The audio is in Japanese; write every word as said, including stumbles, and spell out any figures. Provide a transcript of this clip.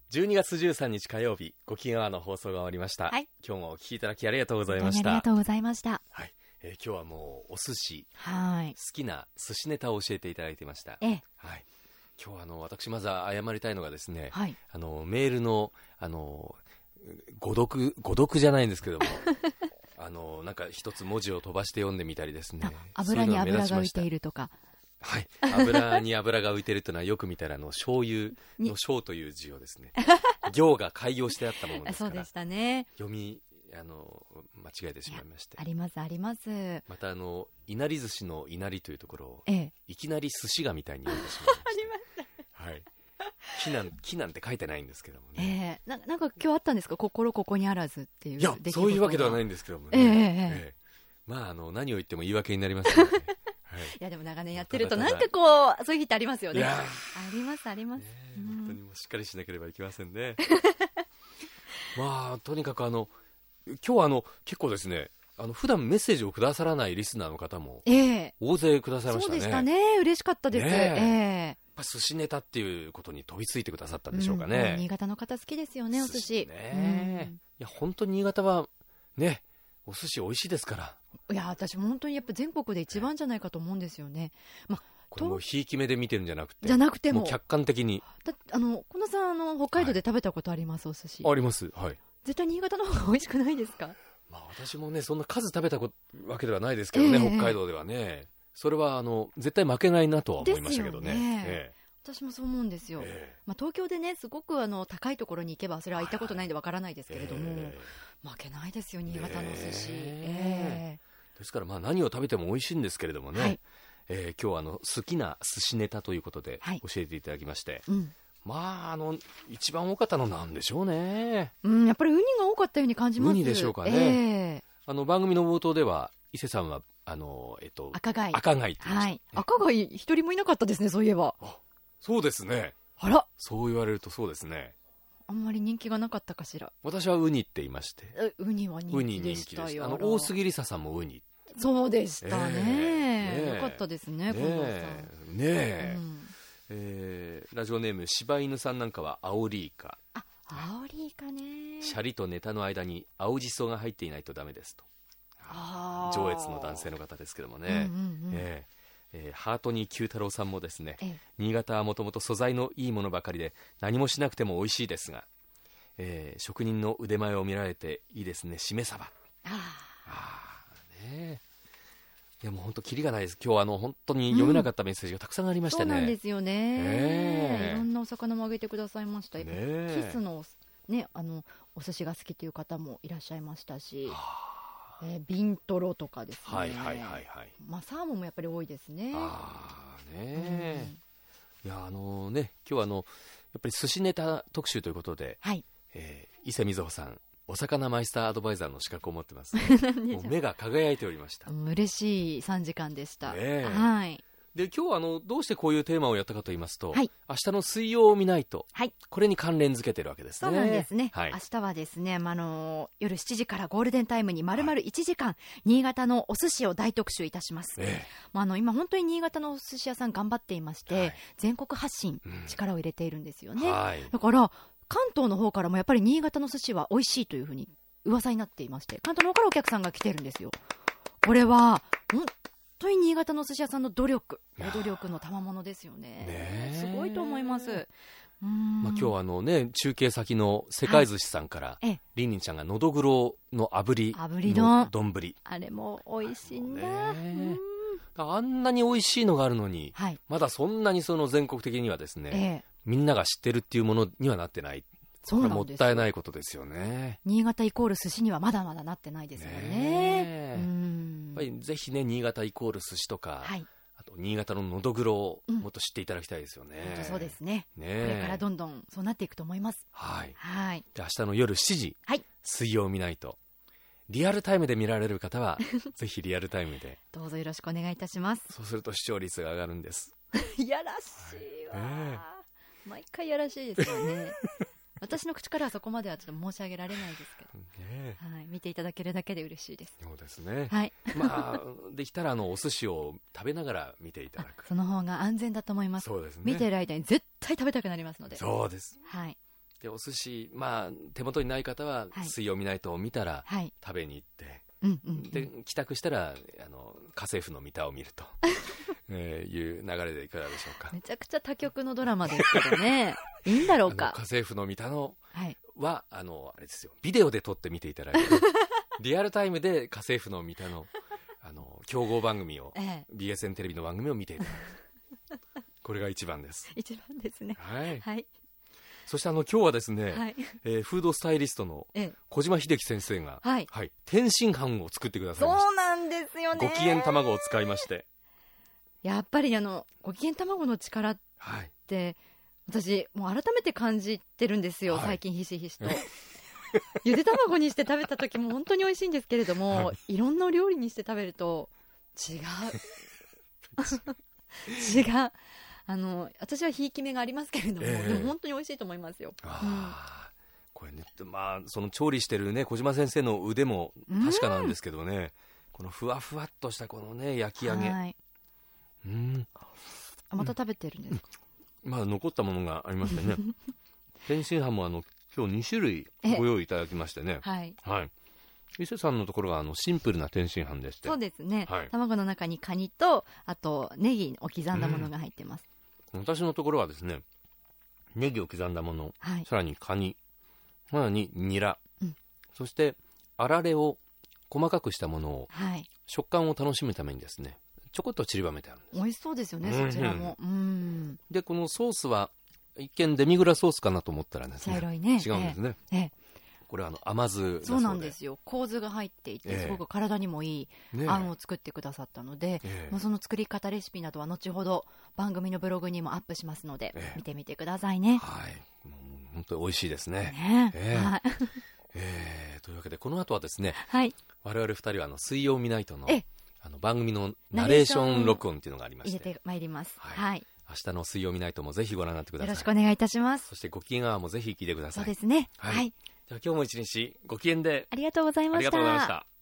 じゅうにがつじゅうさんにち火曜日、ごきげんあの放送が終わりました、 はい、 今日もお聞きいただきありがとうございました。 ありがとうございました、 はいえー、今日はもうお寿司、 はい、 好きな寿司ネタを教えていただいてました。 ええ、 はい、今日はあの私まず謝りたいのがですね、 はい、 あのメールのあの誤読誤読じゃないんですけどもあのなんか一つ文字を飛ばして読んでみたりですね、 油に油が浮いているとか、 はい、油に油が浮いているというのはよく見たらあの醤油の醤という字をですね行が改行してあったものですから、 そうでしたね、 読みあの間違えてしまいまして、 ありますあります。 またあのいなり寿司のいなりというところを、 ええ、 いきなり寿司がみたいに読んでしまいましたありました、はい、木なん木なんて書いてないんですけどもね、 えー、な, なんか今日あったんですか、心ここにあらずっていう。 いやそういうわけではないんですけどもね、 えーえーえー、まああの何を言っても言い訳になりますので、ねはい、いやでも長年やってるとなんかこうそういう日ってありますよね。 いやありますあります、 ね、 うん、 本当にもうしっかりしなければいけませんねまあとにかくあの今日はあの結構ですね、あの普段メッセージをくださらないリスナーの方も大勢くださいましたね。 そうでしたね、嬉しかったです、ねえー、 やっぱ寿司ネタっていうことに飛びついてくださったんでしょうかね、 うん、新潟の方好きですよねお寿司ね、うん、いや本当に新潟はねお寿司美味しいですから。 いや私本当にやっぱ全国で一番じゃないかと思うんですよね、まあ、 これもうひいき目で見てるんじゃなくてじゃなくてももう客観的に。 だあの近藤さんあの北海道で食べたことあります、はい、お寿司あります、はい、 絶対新潟の方が美味しくないですか。 まあ、私もねそんな数食べたわけではないですけどね、えー、北海道ではねそれはあの絶対負けないなとは思いましたけど ね, ね、 えー、私もそう思うんですよ、えーまあ、東京でねすごくあの高いところに行けばそれは行ったことないんでわからないですけれども、えー、負けないですよ新潟のお寿司、えーえー、ですからまあ何を食べても美味しいんですけれどもね、はいえー、今日はあの好きな寿司ネタということで教えていただきまして、はいうん、まああの一番多かったのなんでしょうね、 うん、やっぱりウニが多かったように感じます。 ウニでしょうかね、えー、あの番組の冒頭では伊勢さんはあの、えっと、 赤貝赤貝って言いました、 はい、赤貝一人もいなかったですねそういえば。 あそうですね、 あらそう言われるとそうですね、 あんまり人気がなかったかしら。 私はウニって言いまして、 ウニは人気でしたよ。 あの大杉りささんもウニ。 そうでしたね、えー、ねよかったですね、 ね近藤さんねえ、うんえー、ラジオネーム柴犬さんなんかはアオリイカ。 あ、アオリイカね。 シャリとネタの間に青じそが入っていないとダメですと。 あ上越の男性の方ですけどもね、うんうんうんえーえー、ハートに九太郎さんもですね、ええ、新潟はもともと素材のいいものばかりで何もしなくても美味しいですが、えー、職人の腕前を見られていいですね、しめ鯖。ああねいやもう本当キリがないです。今日はあの本当に読めなかったメッセージがたくさんありましてね、 うん、そうなんですよね、 えー、 いろんなお魚もあげてくださいました、 ね、 キスの、ね、あのお寿司が好きという方もいらっしゃいましたし、えー、ビントロとかですね、 はいはいはいはい、 まあ、サーモンもやっぱり多いですね。 あね、うん、いやあのね今日はあのやっぱり寿司ネタ特集ということで、はいえー、伊勢瑞穂さんお魚マイスターアドバイザーの資格を持ってます、ね、もう目が輝いておりました。 嬉しいさんじかんでした、 ねはい、 で今日はあのどうしてこういうテーマをやったかと言いますと、 はい、 明日の水曜を見ないと、はい、これに関連づけてるわけですね。 そうなんですね、 はい、 明日はですね、まあの夜しちじからゴールデンタイムに丸々いちじかん、はい、新潟のお寿司を大特集いたします、ええまあ、あの今本当に新潟のお寿司屋さん頑張っていまして、はい、全国発信、うん、力を入れているんですよね、はい、だから関東の方からもやっぱり新潟の寿司は美味しいというふうに噂になっていまして、関東の方からお客さんが来てるんですよ。これは本当に新潟の寿司屋さんの努力努力の賜物ですよ ね, ねすごいと思います。うーん、まあ、 今日はあの、ね、中継先の世界寿司さんから、はい、りんりんちゃんがのどぐろの炙りの丼、 あれも美味しいんだ、ね、 あんなに美味しいのがあるのに、はい、まだそんなにその全国的にはですね、ええ、みんなが知ってるっていうものにはなってない。そうなんですよ。もったいないことですよね。 新潟イコール寿司にはまだまだなってないですよ ね, ねうんやっぱりぜひね新潟イコール寿司とか、はい、あと新潟ののどぐろをもっと知っていただきたいですよね、 うん、本当そうですね。 ねこれからどんどんそうなっていくと思います。 はい、 はい、 で明日の夜しちじ、はい、水曜見ないとリアルタイムで見られる方はぜひリアルタイムでどうぞよろしくお願いいたします。 そうすると視聴率が上がるんです。 いやらしいわ、ね、毎回やらしいですよね私の口からはそこまではちょっと申し上げられないですけど、ねはい、見ていただけるだけで嬉しいです。 そうですね、 はいまあ、できたらあのお寿司を食べながら見ていただくその方が安全だと思います。 そうですね、 見ている間に絶対食べたくなりますので。 そうです、 はい、 でお寿司、まあ、手元にない方は水曜ミナイトを見たら食べに行って、うんうんうん、で帰宅したらあの家政婦のミタを見ると、えー、いう流れでいかがでしょうか。 めちゃくちゃ他局のドラマですけどねいいんだろうか。 家政婦のミタのは、はい、あのあれですよ、ビデオで撮って見ていただいてリアルタイムで家政婦のミタのあの競合番組を、ええ、ビーエスエヌ テレビの番組を見ていただくこれが一番です。 一番ですね。 はい、 はい、 そしてあの今日はですね、はい、えー、フードスタイリストの小島秀樹先生が、はいはい、天津飯を作ってくださいました。 そうなんですよね。 ご機嫌卵を使いまして、 やっぱりあのご機嫌卵の力って、はい、私もう改めて感じてるんですよ、はい、最近ひしひしとゆで卵にして食べた時も本当に美味しいんですけれども、はい、いろんなお料理にして食べると違う違う。あの私はひいき目がありますけれども、えー、でも本当に美味しいと思いますよ。 あ、うん、これね、まあ、その調理してるね小島先生の腕も確かなんですけどね、うん、このふわふわっとしたこのね焼き上げ、はい、うん、 あ、また食べてるんですか。 うん、まあ残ったものがありましてね天津飯もあの今日に種類ご用意いただきましてね、はい、はい、伊勢さんのところはあのシンプルな天津飯でして。 そうですね、はい、卵の中にカニとあとネギを刻んだものが入ってます。 うん、私のところはですね、ネギを刻んだもの、はい、さらにカニ、さらにニラ、うん、そしてあられを細かくしたものを、はい、食感を楽しむためにですねちょこっと散りばめてあるんです。 美味しそうですよね、そちらも。うん、 でこのソースは一見デミグラソースかなと思ったらですね、茶色いね、違うんですね、ええええ、これはあの甘酢だそうで。 そうなんですよ、麹が入っていて、ええ、すごく体にもいいあんを作ってくださったので、ええ、もうその作り方レシピなどは後ほど番組のブログにもアップしますので、ええ、見てみてくださいね。 はい、もう本当に美味しいですね。 ね、ええ、はい、 えー、というわけでこの後はですね、 はい、 我々ふたりはあの水曜ミナイトの、あの番組のナレーション録音っていうのがありまして、 入れてまいります。はい、はい、 明日の水曜ミナイトもぜひご覧になってください。 よろしくお願いいたします。 そしてご機嫌アワーもぜひ聞いてください。 そうですね、 はい、はい、では今日も一日ご機嫌で。 ありがとうございました。 ありがとうございました。